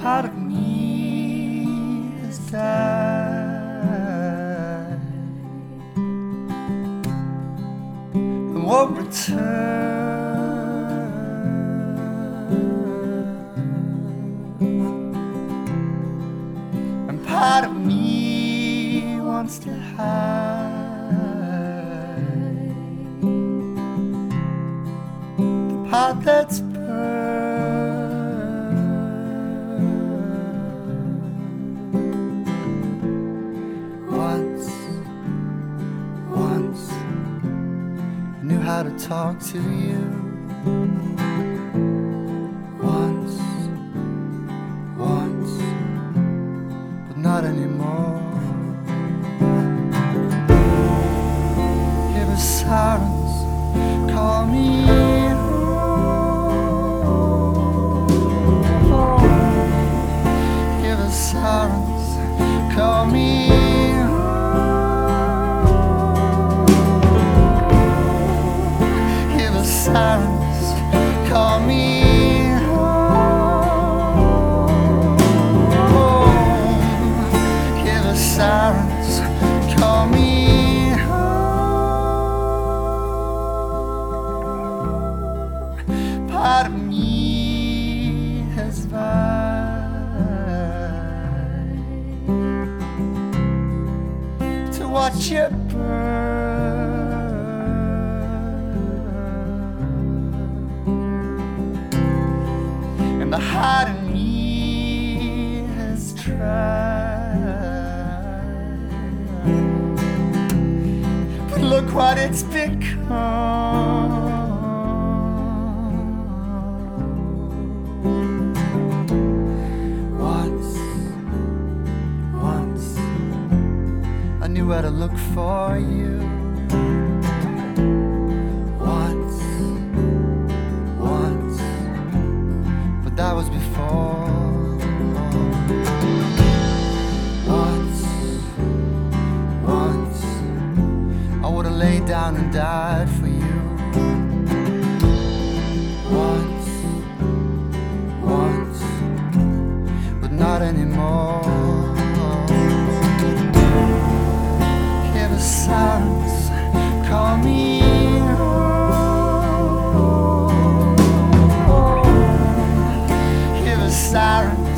part of me has died and won't return, and part of me wants to hide the part that's burned. Once I knew how to talk to you. Once, but not anymore. Hear the sirens call me home. Hear the sirens call me home. Hear the sirens call me home. Hear the sirens call me home. Part of me has vowed to watch you burn, and the heart in me has tried, but look what it's become. Once I knew where to look for you. Once, but that was before. Once, I would've laid down and died for you. Once, but not anymore. Hear the sirens call me home. Hear the sirens